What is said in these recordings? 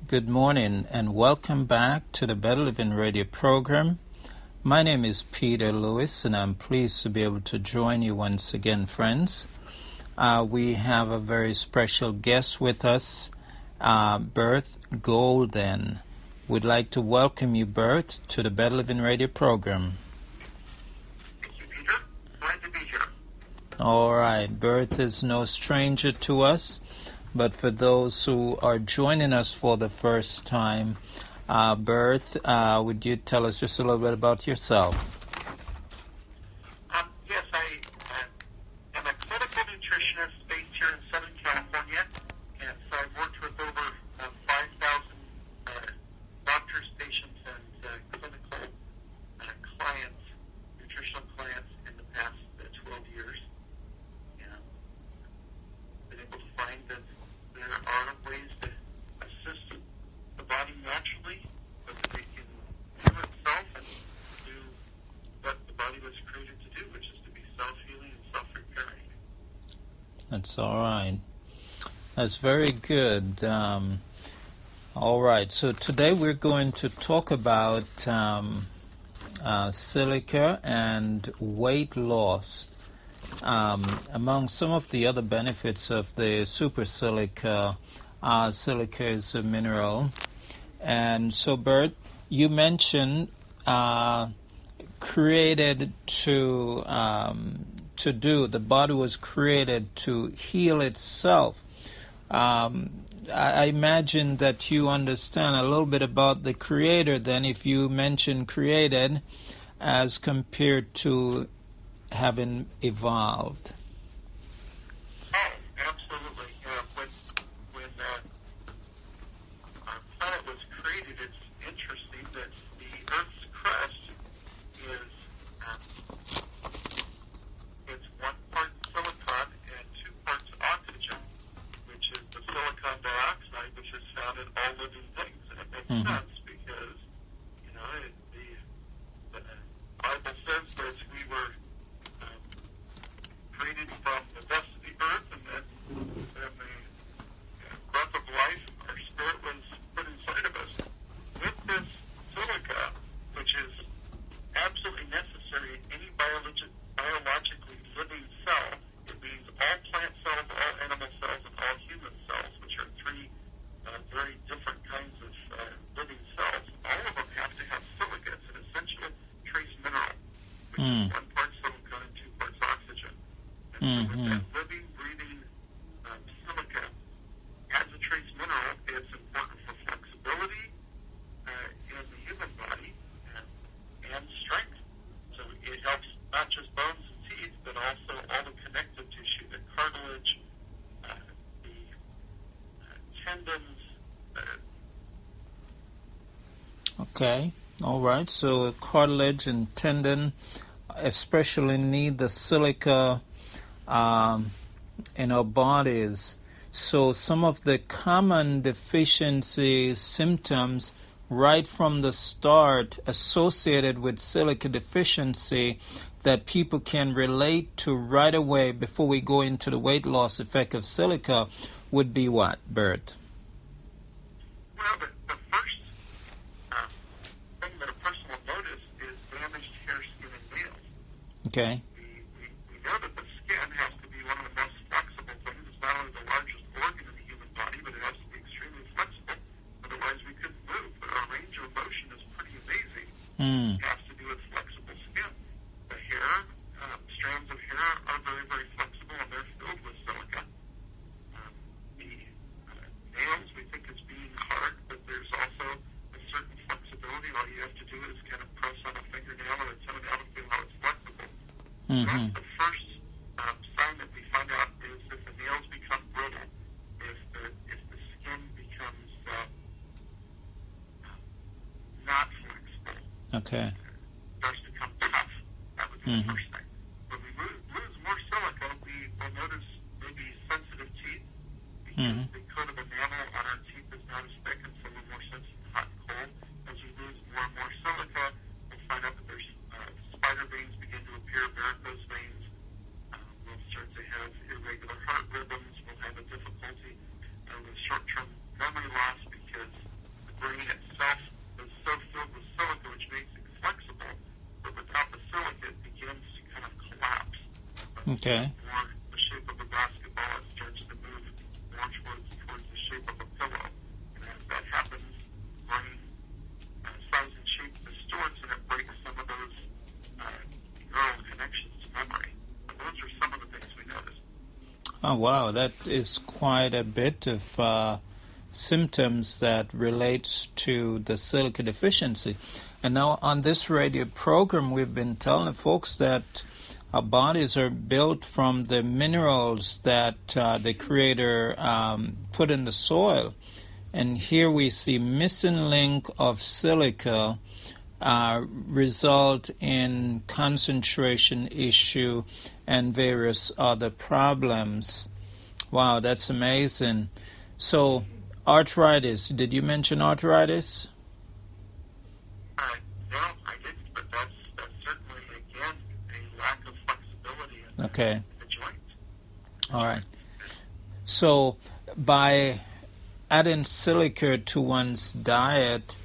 Good morning and welcome back to the Better Living Radio program. My name is Peter Lewis and I'm pleased to be able to join you once again, friends. We have a very special guest with us, Bert Golden. We'd like to welcome you, Bert, to the Better Living Radio program. Thank you, Peter. Glad to be here. All right. Bert is no stranger to us. But for those who are joining us for the first time, Bert, would you tell us just a little bit about yourself? Yes, I am a clinical nutritionist based here in Southern California, and so I've worked with over 5,000 doctors, patients, and clinical clients, nutritional clients in the past 12 years. And been able to find that there are ways to assist the body naturally, but that it can heal itself and do what the body was created to do, which is to be self-healing and self-repairing. That's all right. That's very good. All right. So today we're going to talk about silica and weight loss. Among some of the other benefits of the super silica, silica is a mineral. And so, Bert, you mentioned created to do. The body was created to heal itself. I imagine that you understand a little bit about the Creator then if you mention created as compared to having evolved. Oh, absolutely. When our planet was created, it's interesting that the Earth's crust is it's 1 part silicon and 2 parts oxygen, which is the silicon dioxide, which is found in all living things. And it makes sense because, the Bible says that we were created from the dust of the earth, and then the breath of life, our spirit was put inside of us. With this silica, which is absolutely necessary in any biologically living cell, it means all plant cells, all animal cells, and all human cells, which are 3 very different kinds of living cells. All of them have to have silica. It's an essential trace mineral, which is 1 part silicon and 2 parts oxygen. And so with that living, breathing silica as a trace mineral, it's important for flexibility in the human body and strength. So it helps not just bones and teeth, but also all the connective tissue, the cartilage, the tendons. Okay. All right. So cartilage and tendon especially need the silica in our bodies. So some of the common deficiency symptoms right from the start associated with silica deficiency that people can relate to right away before we go into the weight loss effect of silica would be what, Bert? Well, the first thing that a person will notice is damaged hair, skin, and nails. Okay. We know that the skin has to be one of the most flexible things. It's not only the largest organ in the human body, but it has to be extremely flexible. Otherwise, we couldn't move. But our range of motion is pretty amazing. It has to do with flexible skin. The hair, strands of hair are very, very flexible, and they're filled with silica. The nails, we think it's being hard, but there's also a certain flexibility. All you have to do is kind of press on a fingernail or a toenail to feel how it's flexible. That's the first sign that we find out is if the nails become brittle, if the skin becomes not flexible. Okay. Starts to become tough. That would be the first thing. When we lose more silica, we will notice maybe sensitive teeth because the coat of enamel on our teeth is not as thick, and so we're more sensitive to hot and cold. As we lose more and more silica, we'll find out that there's spider veins begin to appear, varicose veins. We'll start to have irregular heart rhythms. We'll have a difficulty with short-term memory loss because Okay. more the shape of a basketball. It starts to move more towards the shape of a pillow. And as that happens, brain size and shape distorts, and it breaks some of those neural connections to memory. And those are some of the things we notice. Oh, wow. That is quite a bit of symptoms that relates to the silica deficiency. And now on this radio program, we've been telling folks that our bodies are built from the minerals that the Creator put in the soil. And here we see missing link of silica result in concentration issue and various other problems. Wow, that's amazing. So, arthritis. Did you mention arthritis? No, I didn't, but that's certainly, again, a lack of flexibility in Okay. the joints. All right. So, by adding silica to one's diet,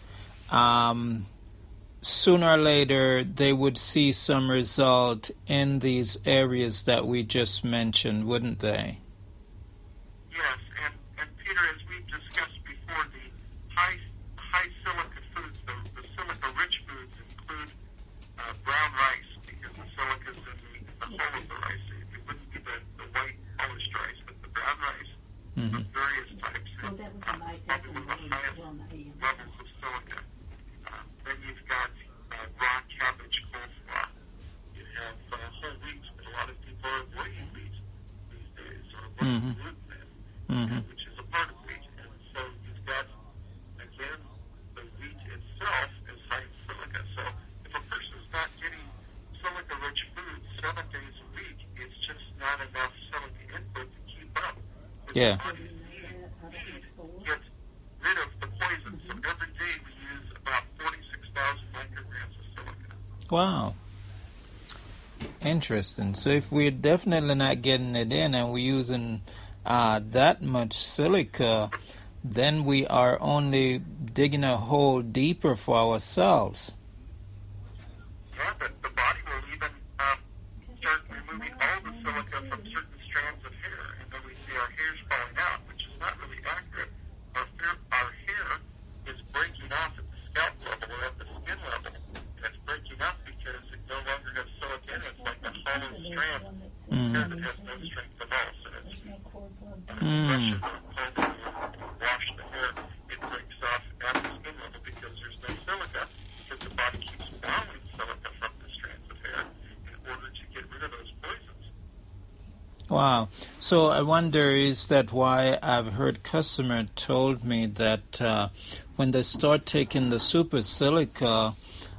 sooner or later they would see some result in these areas that we just mentioned, wouldn't they? Yes, and Peter, as we've discussed before, the high silica foods, the silica-rich foods include brown rice, because the silica is in the whole of the rice. It wouldn't be the white polished rice, but the brown rice of various types, and probably one of the highest levels of silica. Then you've got raw cabbage coleslaw. You have whole wheat, but a lot of people are avoiding wheat these days, or avoiding gluten, which is a part of wheat. And so you've got, again, the wheat itself is high in silica. So if a person's not getting silica-rich foods 7 days a week, it's just not enough silica input to keep up. Yeah. The body's need gets rid of the poison. So every day we use about 46,000 micrograms of silica. Wow. Interesting. So if we're definitely not getting it in and we're using that much silica, then we are only digging a hole deeper for ourselves. Yeah, but the body will even start removing all the silica from certain strands of hair, and then we see our hairs falling out, which is not really accurate. Our hair is breaking off at the scalp level or at the skin level, and it's breaking off because it no longer has silica in it. It's like a hollow strand hair that has no strength at all. So it's pressure will wash the hair. It breaks off at the skin level because there's no silica, because the body keeps bound silica from the strands of hair in order to get rid of those poisons. Wow. So I wonder, is that why I've heard customer told me that when they start taking the super silica,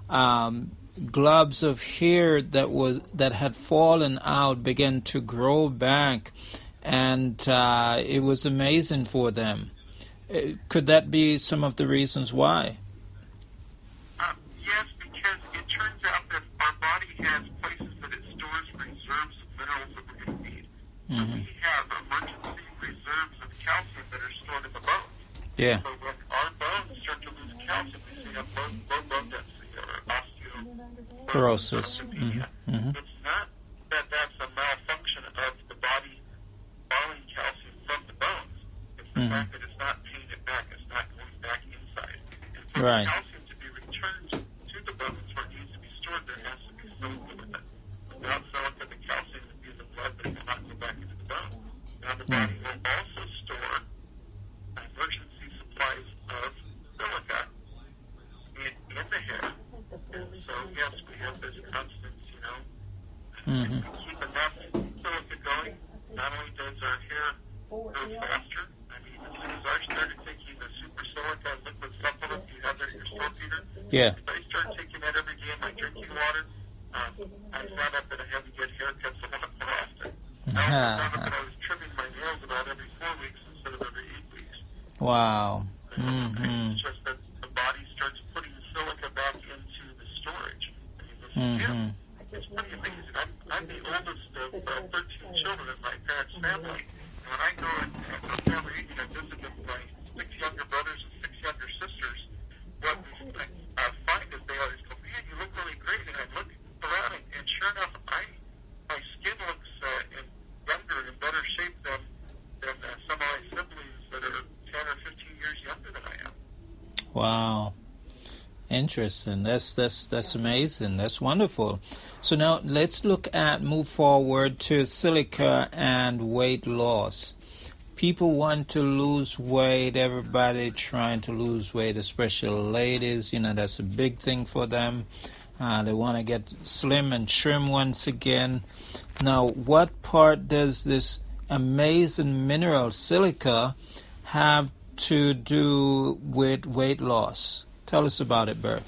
globs of hair that had fallen out began to grow back, and it was amazing for them. Could that be some of the reasons why? Yes, because it turns out that our body has places that it stores reserves of minerals that we're going to need. So we have emergency reserves of calcium that are stored in the bones. Yeah. So when our bones start to lose calcium, we see a low bone density or osteoporosis. It's not that that's a malfunction of the body borrowing calcium from the bones. It's the fact that it's not paying it back. It's not going back inside. And for the calcium to be returned to the bones where it needs to be stored, there has to be silica with it. Without silica, the calcium would be in the blood, but it will not go back into the bone. Now, the body will also store emergency supplies of silica in the hair. And so, yes, we have this constant, if we keep enough silica going, not only does our hair grow faster, I mean, as soon as I started taking the super silica liquid supplement, you have that in your store, Peter? Yeah. If I started taking that every day in my drinking water, I found out that I had to get haircuts a lot more often. I also found out that I was trimming my nails about every 4 weeks instead of every 8 weeks. Wow. It's just that the body starts putting silica back into the storage. I mean, this is it. It's pretty amazing. I'm the oldest of 13 children in my parents' family. And when I go and for family reunion and visit with my 6 younger brothers and 6 younger sisters, what I find is they always go, "Man, you look really great." And I look around, and sure enough, my skin looks Wow. Interesting. That's amazing. That's wonderful. So now let's move forward to silica and weight loss. People want to lose weight. Everybody trying to lose weight, especially ladies. That's a big thing for them. They want to get slim and trim once again. Now, what part does this amazing mineral silica have to do with weight loss? Tell us about it, Bert.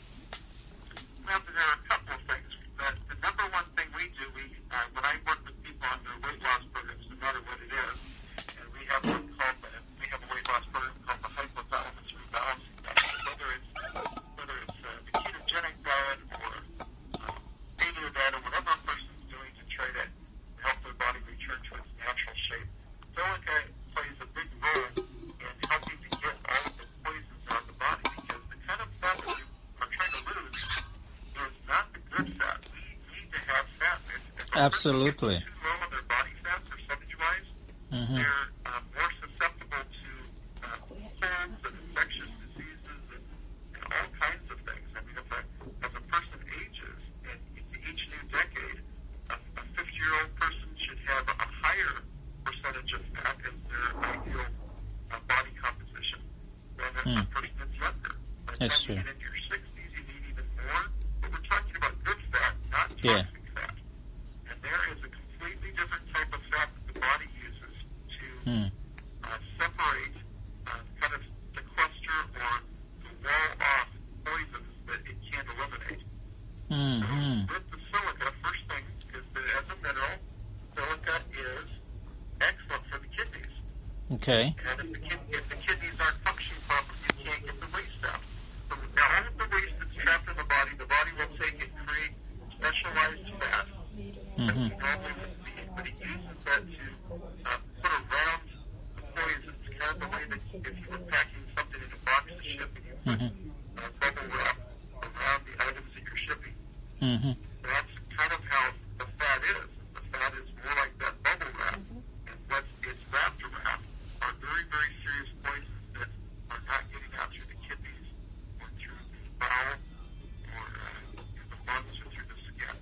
Well, there are a couple of things. The number one thing we do, when I work with people on their weight loss programs, no matter what it is, and we have a weight loss program called the hypothalamus rebalancing diet. Whether it's the ketogenic diet or paleo diet or whatever a person's doing to try to help their body return to its natural shape, silica plays a big role in helping to get all of the poisons out of the body, because the kind of fat that you are trying to lose is not the good fat. We need to have fat. If a Absolutely. person gets too low on their body fat percentage-wise, they're more susceptible to colds and infectious diseases and all kinds of things. I mean, as a person ages, and into each new decade, a 50-year-old person should have a higher percentage of fat as their ideal body composition than a person that's younger. By the That's time you true. get into your 60s, you need even more. But we're talking about good fat, not toxic fat. And there is a completely different type of fat that the body uses to separate, kind of sequester or to wall off poisons that it can't eliminate. So with the silica, first thing is that as a mineral, silica is excellent for the kidneys. Okay. And if the kidneys aren't functioning properly, you can't get the waste out. So now all of the waste that's trapped in the body will take and create specialized fat that we normally would see. But it uses that to put around the poisons, kind of the way that if you were packing something in a box to ship and you put bubble wrap around the items that you're shipping. That's kind of how the fat is. The fat is more like that bubble wrap. And what it's wrapped around are very, very serious poisons that are not getting out through the kidneys or through the bowel or through the lungs or through the skin.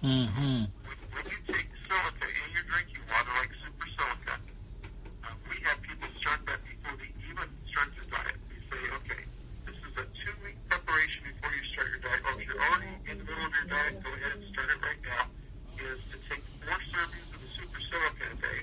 When you take silica in your drinking water, like super silica, we have people start that before they even start their diet. We say, okay, this is a 2-week preparation before you start your diet. Or if you're already in the middle of your diet, go ahead and start it right now, is to take 4 servings of the super silica a day.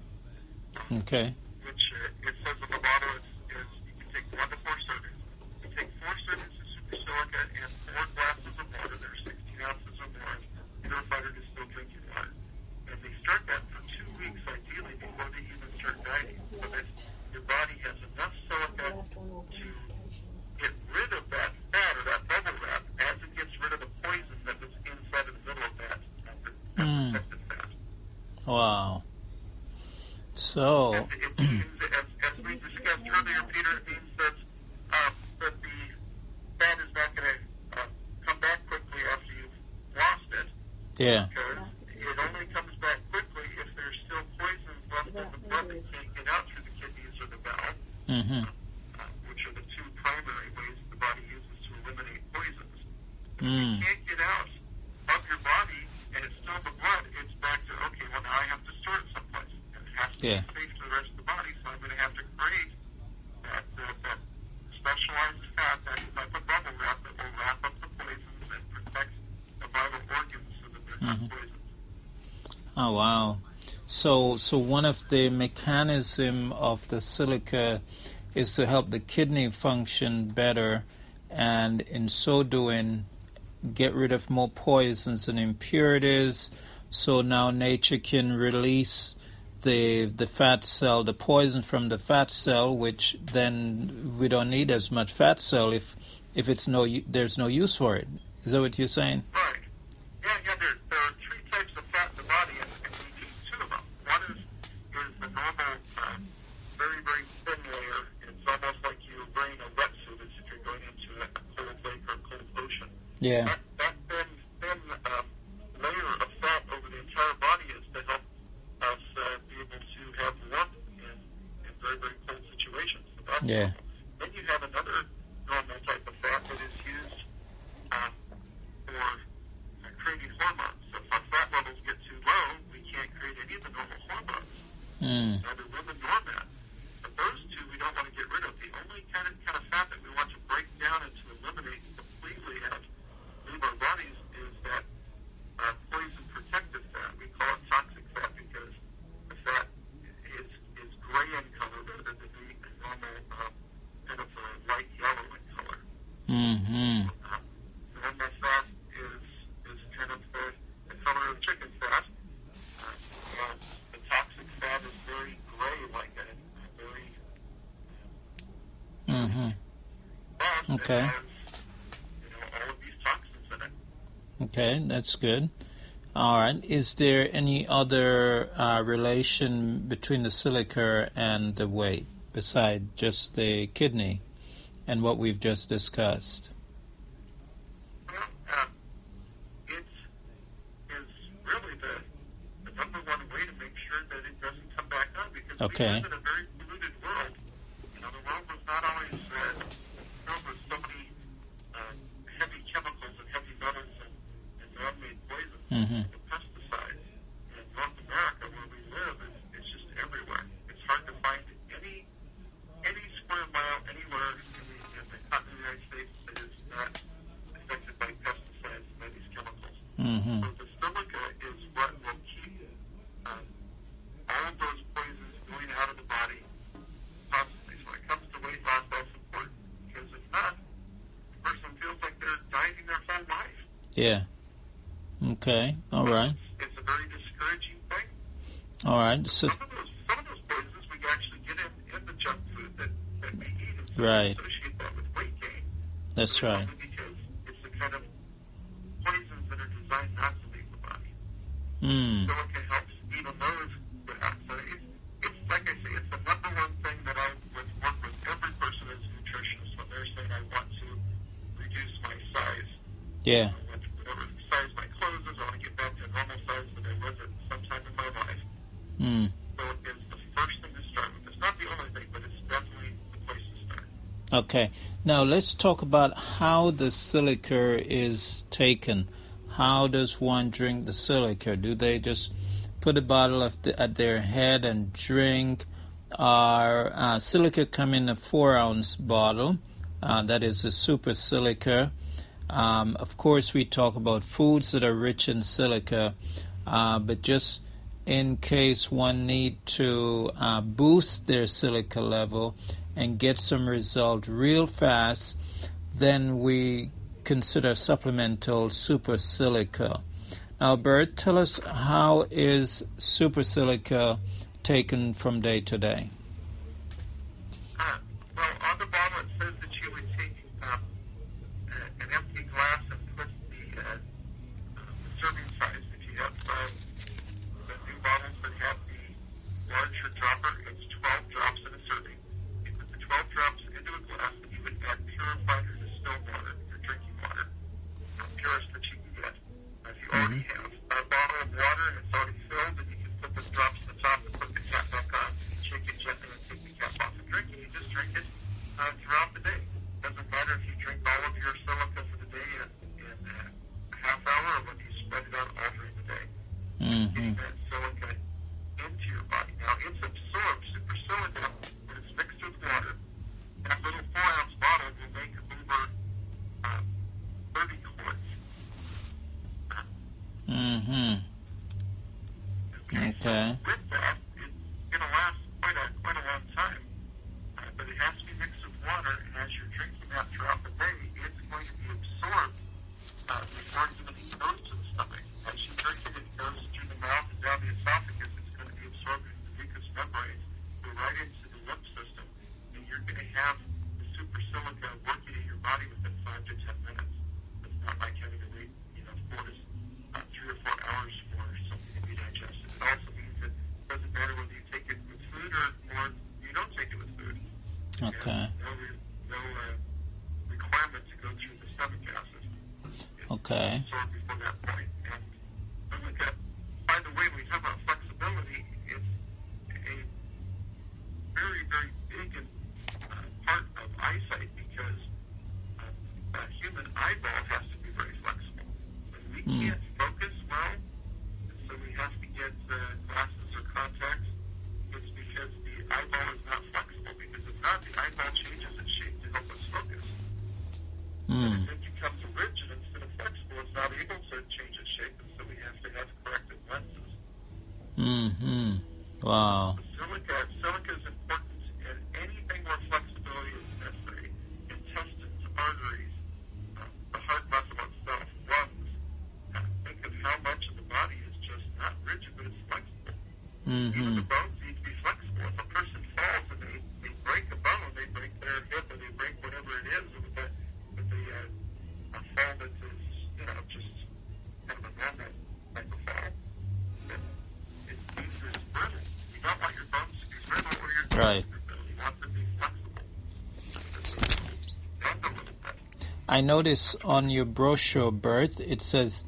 Okay. Which it says on the bottle is you can take 1 to 4 servings. You take 4 servings of super silica and 4 glasses of water. There's 16 ounces or more. Purified or distilled drinking water. And they start that for 2 weeks, ideally, before they even start dieting, so that your body has enough silica to get rid of that fat or that bubble wrap as it gets rid of the poison that was inside of the middle of that protected fat. Wow. So, It means, as we discussed earlier, Peter, it means that the fat is not going to come back quickly after you've lost it. yeah. Because it only comes back quickly if there's still poisons left in the blood that can't get out through the kidneys or the bowel, which are the 2 primary ways the body uses to eliminate poisons. If it can't get out of your body and it's still in the blood, it's back to, okay, well, now I have to store it someplace. And it has to be safe to the rest of the body, so I'm going to have to create that specialized fat, that type of bubble wrap that will wrap up the poisons and protect the vital organs so that they're not poisoned. Oh, wow. So one of the mechanism of the silica is to help the kidney function better, and in so doing, get rid of more poisons and impurities. So now nature can release the fat cell, the poison from the fat cell, which then we don't need as much fat cell if there's no use for it. Is that what you're saying? Right. Yeah. There are 3 types of fat in the body, and we need 2 of them. One is the normal, very, very thin layer. It's almost like you're wearing a wetsuit as if you're going into a cold lake or a cold ocean. Yeah. That thin layer of fat over the entire body is to help us be able to have warmth in very, very cold situations. So that's Yeah. Then you have another neither women nor men. But those two we don't want to get rid of. The only kind of fat that we want to break down and to eliminate completely and leave our bodies is that poison protective fat. We call it toxic fat because the fat is gray in color rather than being a normal kind of light yellow in color. Mm-hmm. Normal fat is kind of the color of chicken fat. And the toxic fat is very gray, like a very fat. Okay. It has, all of these toxins in it. Okay, that's good. All right. Is there any other relation between the silica and the weight besides just the kidney and what we've just discussed? Well, it is really the number one way to make sure that it doesn't come back up because we live in a very polluted world. The world was not always filled with so many heavy chemicals and heavy metals and man-made poisons and pesticides. In North America, where we live, it's just everywhere. It's hard to find any square mile anywhere in the continental United States that is not affected by pesticides and by these chemicals. So the silica is what will keep all of those poisons going out of the body constantly. So when it comes to weight loss, that's important because if not, the person feels like they're dieting their whole life. Yeah. Okay. All right. It's a very discouraging thing. All right. So some of those poisons we can actually get in the junk food that we eat, and so right. we associate that with weight gain. That's right. Because it's the kind of poisons that are designed not to leave the body. Silica helps even those get out. So it's like I say, it's the number one thing that I would work with every person as a nutritionist when they're saying I want to reduce my size. Yeah. I want to whatever size my clothes is, I want to get back to a normal size that I was at sometime in my life. So it's the first thing to start with. It's not the only thing, but it's definitely the place to start. Okay. Now let's talk about how the silica is taken. How does one drink the silica? Do they just put a bottle at their head and drink? Or silica come in a 4-ounce bottle. That is a super silica. Of course, we talk about foods that are rich in silica, but just in case one need to boost their silica level and get some result real fast, then we consider supplemental super silica. Now, Bert, tell us, how is super silica taken from day to day? Well, on the bottle it says that you would take an empty glass and put the serving size. If you have the new bottles that have the larger dropper, it's 12 drops in a serving. You put the 12 drops into a glass, and you would add purified or distilled water, your drinking water, purest that you can get. If you already have a bottle of water and it's already filled, then you can put the drops on the top and put the cap back on, shake it gently and take the cap off and drink it. You just drink it throughout the day. Doesn't matter if you drink all of your silica for the day in a half hour or whether you spread it out all during the day. Getting that silica into your body. Now, it's absorbed. Super silica, when it's mixed with water, that little 4-ounce bottle will make over 30 quarts. Okay. So with that, it's going to last quite a long time. But it has to be mixed with water, and as you're drinking that throughout the day, it's going to be absorbed before it even goes to the stomach. As you drink it, it goes through the mouth and down the esophagus. It's going to be absorbed into the mucous membranes, go right into the lymph system, and you're going to have the super silica working in your body within 5 to 10 minutes. It's not like having to wait, 3 or 4 hours for something to be digested. It also means that it doesn't matter whether you take it with food or you don't take it with food. Okay. No requirement to go through the stomach acid. Okay. Absorbed before that point. And by the way, we talk about flexibility. It's a very, very big part of eyesight because a human eyeball has to be very flexible. When we can't focus well, so we have to get glasses or contacts. It's Even the bones need to be flexible. If a person falls and they break a bone, they break their hip or they break whatever it is with a fall that is, just kind of a normal type of fall, then it means it's brittle. You don't want your bones to be brittle or your joints to be brittle. You want them to be flexible. Bend a little bit. I notice on your brochure, Bert, it says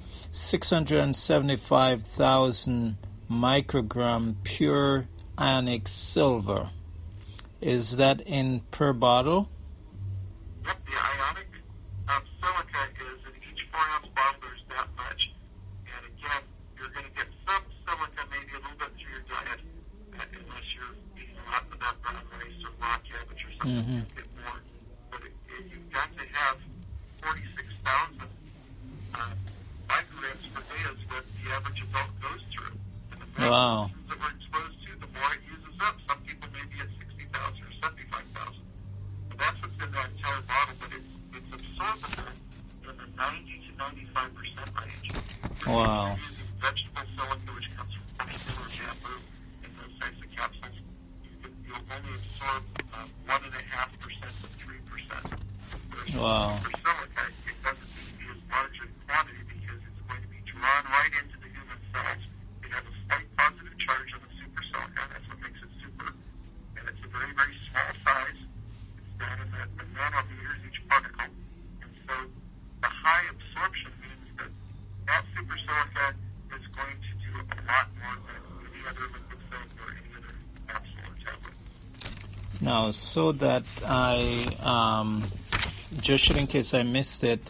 675,000 microgram pure ionic silver. Is that in per bottle? Yep, the ionic silica is in each 4-ounce bottle. There's that much. And again, you're going to get some silica maybe a little bit through your diet, unless you're eating a lot of that brown rice or raw cabbage or something. You get more. But you've got to have 46,000 micrograms per day is what the average adult goes through. And the more toxins that we're exposed to, the more it uses up. Some people may be at 60,000 or 75,000. So that's what's in that entire bottle, but it's absorbable in the 90 to 95% range. Wow. If you're using vegetable silica, which comes from vegetable or bamboo, and those types of capsules, you'll only absorb 1.5% to 3%. Wow. For silica, it doesn't need to be as large in quantity because it's going to be drawn right into the human cells. It has a slight positive charge on the super silica. That's what makes it super. And it's a very, very small size. It's down in the nanometers each particle. And so the high absorption means that super silica is going to do a lot more than any other liquid silica or any other capsule or tablet. Now, so that just in case I missed it,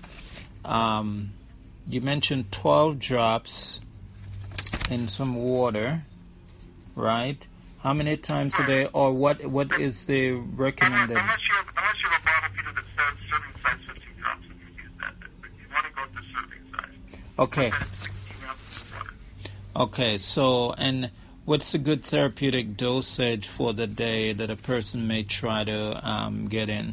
you mentioned 12 drops in some water, right? How many times a day, or what is the recommended? Unless you have a bottle feeder that says serving size 15 drops, and you use that. But you want to go with the serving size. Okay. 16 ounces of water. Okay, so, and what's a good therapeutic dosage for the day that a person may try to get in?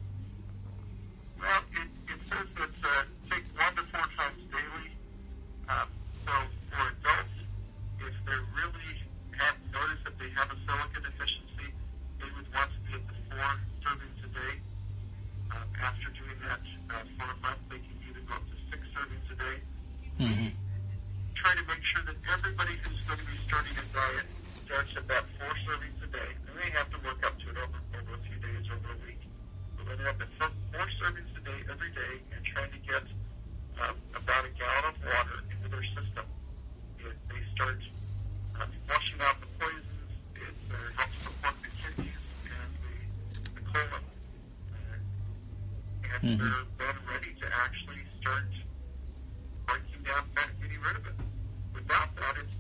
Well, it says that take 1 to 4 times daily. So for adults, if they really have noticed that they have a silica deficiency, they would want to be at the 4 servings a day. After doing that for a month, they can either go up to 6 servings a day. Try to make sure that everybody who's going to be starting a diet starts at that 4 servings a day. And they have to work up to it over a few days, over a week. But when they're up at 4 servings a day every day and trying to get about a gallon of water into their system, they start flushing out the poisons. It helps support the kidneys and the colon. And they're then ready to actually start breaking down fat and getting rid of it. Without that, it's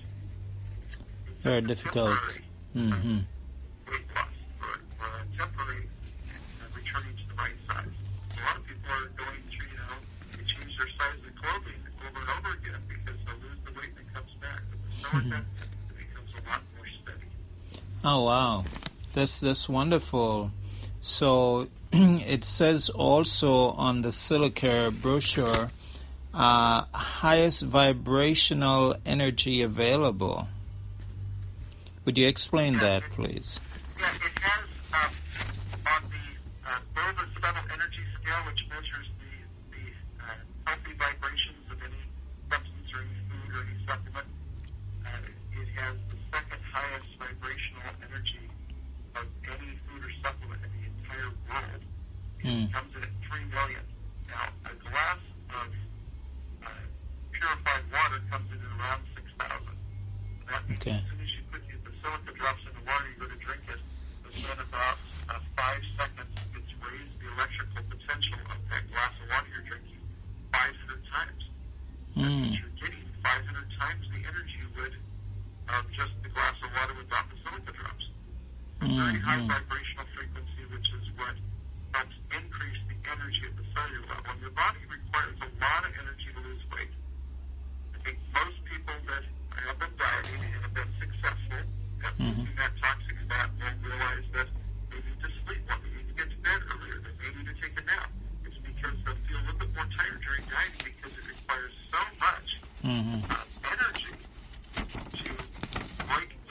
very difficult. Weight loss or temporary returning to the right size. A lot of people are going through, they change their size of clothing over and over again because they'll lose the weight and it comes back. But the silica, it becomes a lot more steady. Oh, wow. That's wonderful. So it says also on the silica brochure, highest vibrational energy available. Would you explain that, please? Yeah, it has on the Bova subtle energy scale, which measures the healthy vibrations of any substance or any food or any supplement. It has the second highest vibrational energy of any food or supplement in the entire world. It comes in at 3 million. Now, a glass of purified water comes in at around 6,000. That means as soon as you put the silica drops in the water, you go to drink it, within about 5 seconds, it's raised the electrical potential of that glass of water you're drinking 500 times. That means you're getting 500 times the energy you would of just the glass of water without the silica drops. A very high vibrational frequency, which is what helps increase the energy at the cellular level. And your body requires a lot of energy to lose weight. I think most people that have been dieting and have been successful at losing that toxic fat will realize that they need to sleep more, they need to get to bed earlier, they may need to take a nap. It's because they'll feel a little bit more tired during dieting because it requires so much energy to break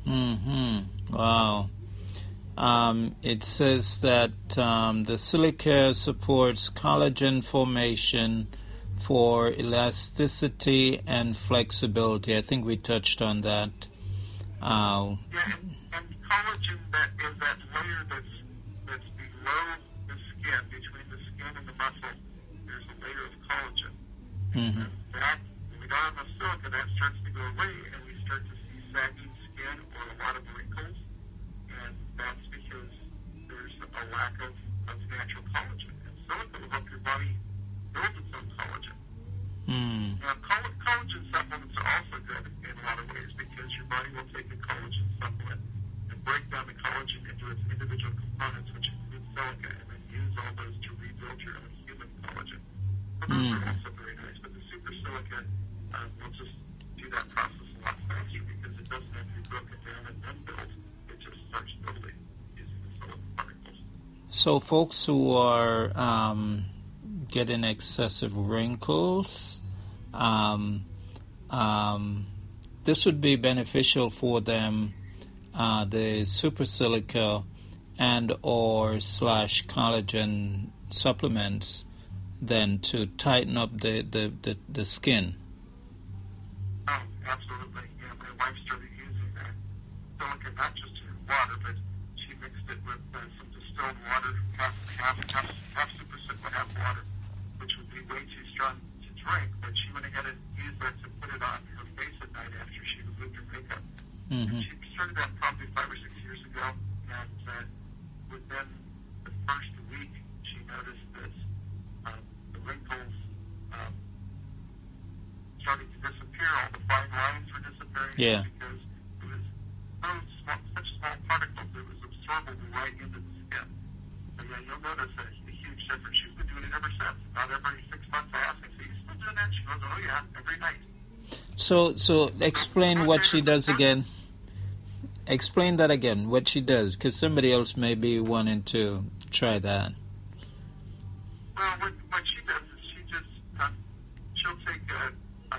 Mm-hmm. Wow. It says that the silica supports collagen formation for elasticity and flexibility. I think we touched on that. Yeah, and collagen, that is that layer that's below the skin, between the skin and the muscle. There's a layer of collagen. Mm-hmm. And that, when we don't have enough silica, that starts to go away, and we start to see sagging skin or a lot of wrinkles. And that's because there's a lack of natural collagen. And silica will help your body build its own collagen. Now, collagen supplements are also good in a lot of ways because your body will take a collagen supplement and break down the collagen into its individual components, which include silica, and then use all those to rebuild your own human collagen. So those are also very nice, but the super silica will just do that process a lot faster because it doesn't have to be broken down and then built. It just starts building using the silica particles. So folks who are getting excessive wrinkles, this would be beneficial for them, the super silica and or / collagen supplements, then to tighten up the skin. Oh, absolutely. Yeah, my wife started using that silica not just in water, but she mixed it with some distilled water, half super silica, half water, which would be way too strong to drink, but she went ahead and used that to put it on her face at night after she removed her makeup. Mm-hmm. She started that probably 5 or 6 years ago, and within the first week, she noticed that the wrinkles started to disappear. All the fine lines were disappearing because it was such small particles that it was absorbable right into the skin. So yeah, you'll notice a huge difference. She's been doing it ever since. About every 6 months I ask her, so you still doing that? She goes, oh yeah, every night. So explain what she does again. Explain that again, what she does, because somebody else may be wanting to try that. Well, what she does is she just, she'll take a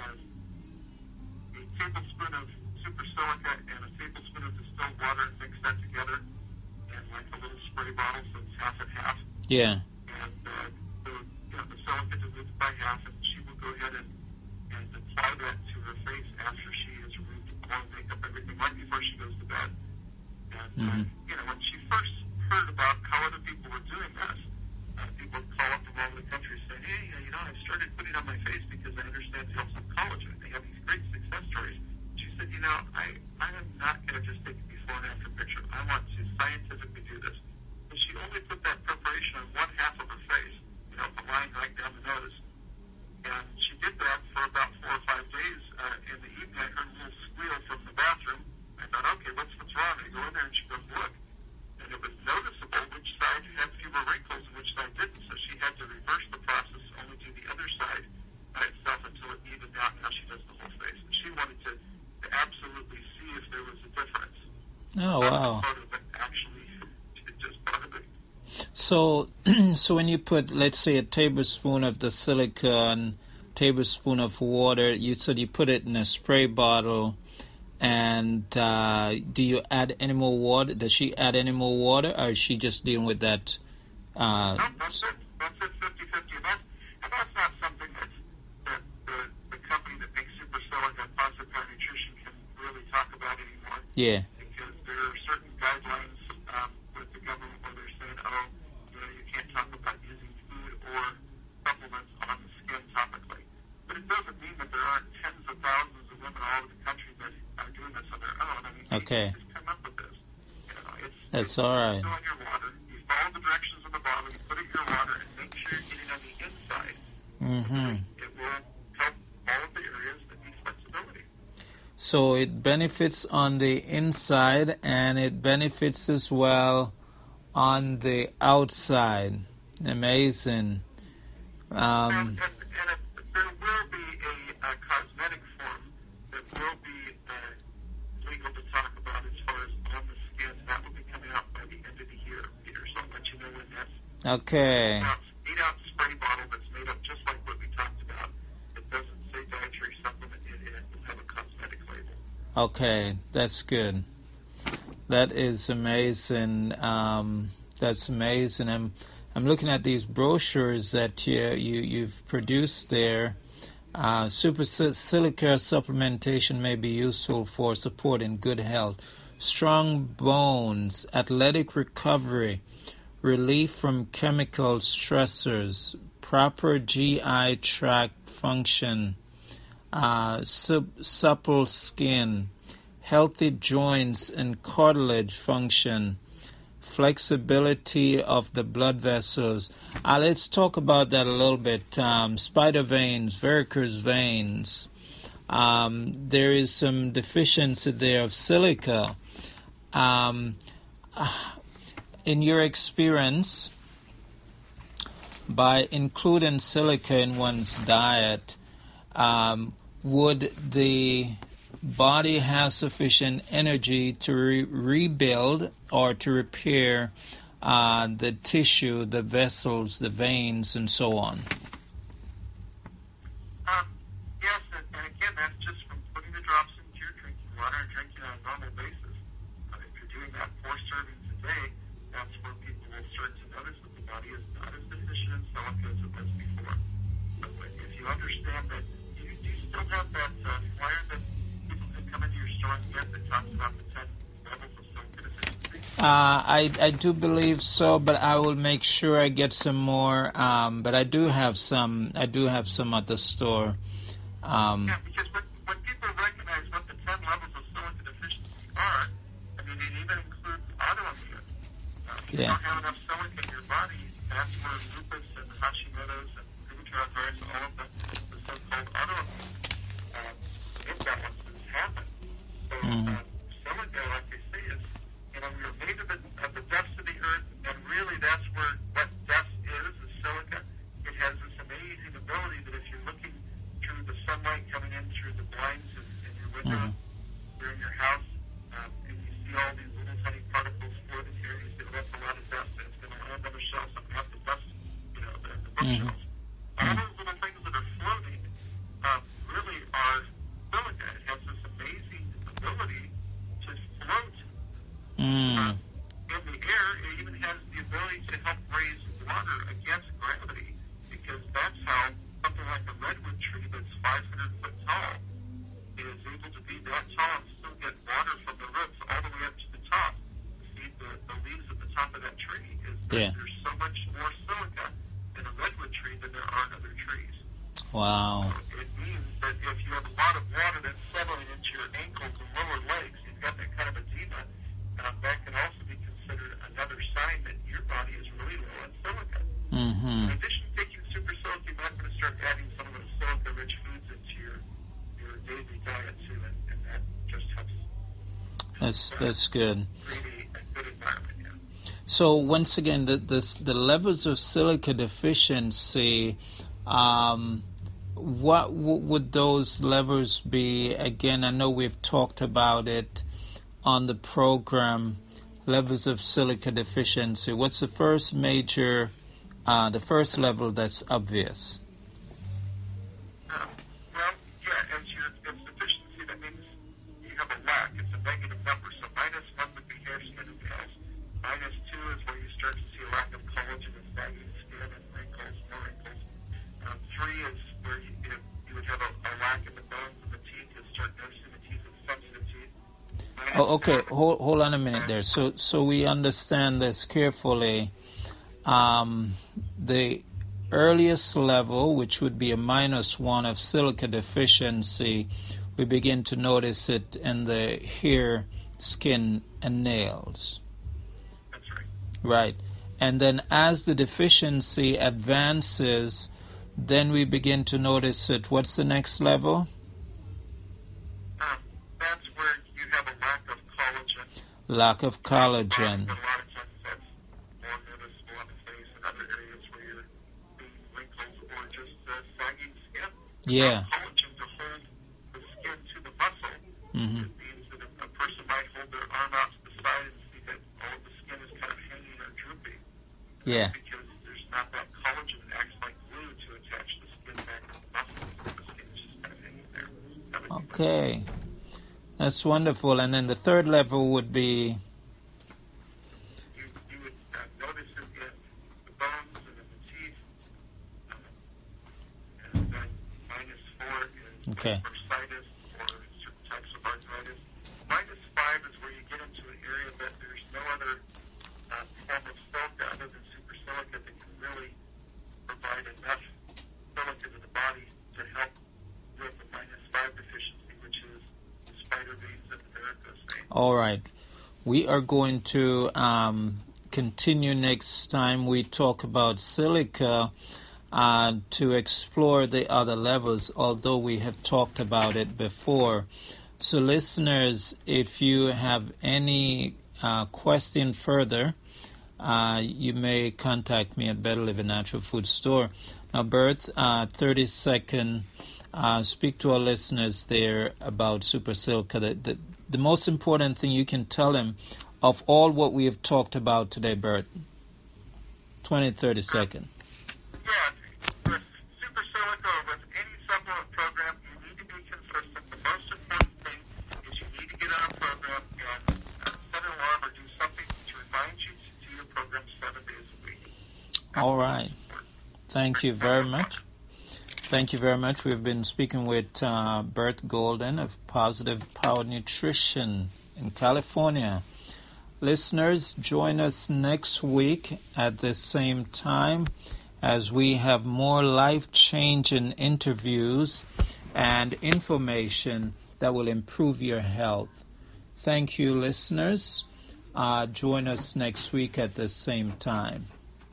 tablespoon of super silica and a tablespoon of distilled water and mix that together in like a little spray bottle, so it's half and half. Yeah. And the silica diluted by half, and she will go ahead and apply that to her face after she has removed all makeup, everything, right before she goes to bed. And, when she first heard about how other people were doing this, people would call up from all over the country saying, hey, I started putting it on my face because I understand it helps with collagen. They have these great success stories. She said, I am not going to just take a before and after picture. I want to scientifically do this. And she only put that preparation on one half of her face, the line right down the nose. And she did that for about 4 or 5 days. In the evening, I heard a little squeal from the bathroom. I thought, okay, what's wrong? I go in there, and she goes, look. And it was noticeable which side had fewer wrinkles and which side didn't. So she had to reverse the process, only do the other side by itself until it evened out. Now she does the whole face. And she wanted to absolutely see if there was a difference. Oh, wow. Actually, just part of it. So when you put, let's say, a tablespoon of the silicone, tablespoon of water, you said you put it in a spray bottle, and do you add any more water? Does she add any more water, or is she just dealing with that? No, that's it. That's it, 50-50. And that's not something that the company that makes super silica and Positive Nutrition can really talk about anymore. Yeah. Because there are certain guidelines with the government where they're saying, you can't talk about using food or supplements on the skin topically. But it doesn't mean that there aren't tens of thousands of women all over the country that are doing this on their own. I mean, okay. Just come up with this. That's all right. You fill in your water, you follow the directions of the bottle, you put it in your water, and make sure you're getting on the inside. Mm-hmm. It will help all of the areas that need flexibility. So it benefits on the inside, and it benefits as well on the outside. Amazing. And there will be a cosmetic form that will be legal to talk about as far as on the skin. That will be coming out by the end of the year, Peter. So I'll let you know when that's. Okay. 8-ounce spray bottle that's made up just like what we talked about. It doesn't say dietary supplement in it. It will have a cosmetic label. Okay, that's good. That is amazing. That's amazing. I'm looking at these brochures that you've produced there. Super silica supplementation may be useful for supporting good health, strong bones, athletic recovery, relief from chemical stressors, proper GI tract function, supple skin, healthy joints and cartilage function, flexibility of the blood vessels. Let's talk about that a little bit. Spider veins, varicose veins. There is some deficiency there of silica. In your experience, by including silica in one's diet, would the body have sufficient energy to rebuild or to repair the tissue, the vessels, the veins, and so on? Yes, and again, that's just from putting the drops into your drinking water and drinking on a normal basis. If you're doing that 4 servings a day, that's where people will start to notice that the body is not as deficient in silica as it was before. But if you understand that, do you still have that flyer that people can come into your store and get that talks about the 10 levels of silica deficiency? I do believe so, but I will make sure I get some more. But I do have some. I do have some at the store. Yeah, because when people recognize what the 10 levels of silica deficiency are, I mean, it even includes autoimmune. If you don't have enough silica in your body, that's where lupus and Hashimoto's and rheumatoid arthritis, all of the so-called autoimmune imbalances happen. So silica, like they say, is, we were made of the depths of the earth, and really that's where what depth is silica. It has this amazing ability that if you're looking through the sunlight coming in through the blinds in your window, you're in your house, and you see all these little tiny particles floating here, you say, well, that's a lot of dust, and it's going to land on the shelves, I'm going to have to dust, the bookshelves. All those little things that are floating really are silica. It has this amazing ability to float in the air. It even has the ability to help raise water against gravity, because that's how something like a redwood tree that's 500 foot tall is able to be that tall and still get water from the roots all the way up to the top to feed the leaves at the top of that tree. There's so much more silica in a redwood tree than there are in other trees. Wow. So it means that if you have a lot of water that's settling into your ankles and lower legs, you've got that kind of edema, that can also be considered another sign that your body is really low in silica. In addition to taking super silica, you might want to start adding some of those silica-rich foods into your daily diet too, and that just helps. That's good. Really a good environment, yeah. So once again, the levels of silica deficiency, what would those levels be? Again, I know we've talked about it on the program, levels of silica deficiency. What's the first major, the first level that's obvious? It's deficiency, that means you have a lack. It's a negative number. So -1 would be hair, skin, and nails. -2 is where you start to see a lack of collagen and sagging skin and wrinkles, more wrinkles. 3 is where you would have a lack in the bones and the teeth. You'll start noticing the teeth with sensitive teeth. Okay. Hold on a minute there. So we understand this carefully. The earliest level, which would be a -1 of silica deficiency, we begin to notice it in the hair, skin, and nails. That's right. Right. And then as the deficiency advances, then we begin to notice it. What's the next level? That's where you have a lack of collagen. Lack of collagen. But a lot of times that's more noticeable on the face and other areas where you're seeing wrinkles or just sagging skin. Yeah. Collagen to hold the skin to the muscle. It means that a person might hold their arm out to the side and see that all of the skin is kind of hanging or drooping. Yeah. Because there's not that collagen that acts like glue to attach the skin back to the muscles. The skin is just kind of hanging there. Okay. That's wonderful. And then the third level would be? Okay. bursitis or certain types of arthritis. -5 is where you get into an area that there's no other form of silica other than super silica that can really provide enough silica to the body to help with the -5 deficiency, which is the spider veins and the varicose veins. All right. We are going to continue next time we talk about silica to explore the other levels, although we have talked about it before. So listeners, if you have any question further, you may contact me at Better Living Natural Food Store. Now, Bert, 30-second, speak to our listeners there about super silica. The most important thing you can tell them of all what we have talked about today, Bert. 30 seconds. Yeah, with super silica or with any supplement program, you need to be consistent. The most important thing is you need to get on a program and set an alarm or do something to remind you to do your program 7 days a week. All right. Thank you very much. Thank you very much. We've been speaking with Bert Golden of Positive Power Nutrition in California. Listeners, join us next week at the same time as we have more life-changing interviews and information that will improve your health. Thank you, listeners. Join us next week at the same time.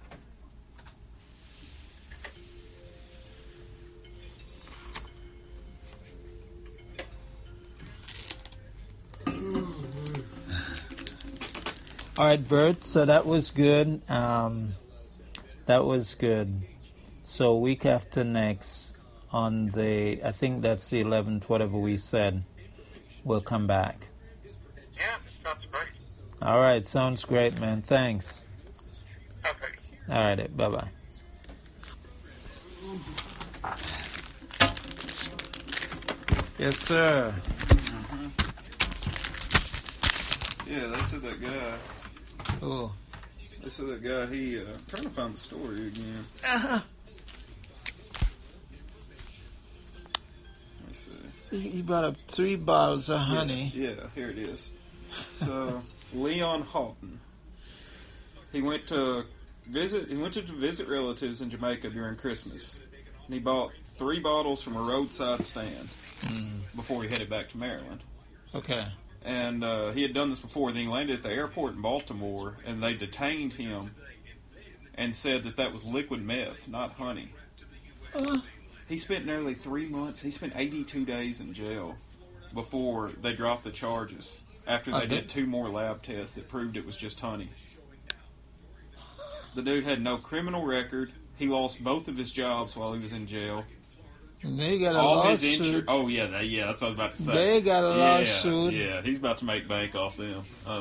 All right, Bert, so that was good. That was good. So week after next, on the, I think that's the 11th, whatever we said, we'll come back. Yeah, sounds great. All right, sounds great, man. Thanks. Okay. All right, bye-bye. Yes, sir. Yeah, they said that guy. Oh. They said that guy, he, trying to find the story again. Uh-huh. Let me see. He brought up 3 bottles of honey. Yeah, here it is. So, Leon Houghton. He went to visit relatives in Jamaica during Christmas. And he bought 3 bottles from a roadside stand before he headed back to Maryland. Okay. And he had done this before. Then he landed at the airport in Baltimore, and they detained him and said that was liquid meth, not honey. He spent nearly 3 months. He spent 82 days in jail before they dropped the charges, after they did 2 more lab tests that proved it was just honey. The dude had no criminal record. He lost both of his jobs while he was in jail. They got a lawsuit. Oh, yeah, that's what I was about to say. They got a lawsuit. Yeah, he's about to make bank off them.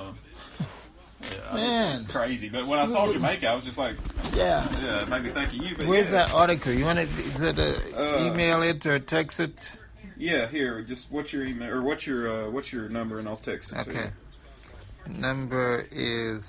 Man. Crazy. But when I saw Jamaica, I was just like, yeah, it made me think of you. But where's that article? You want to email it or text it? Yeah, here. Just what's your email or what's your number, and I'll text it to you. Okay. Number is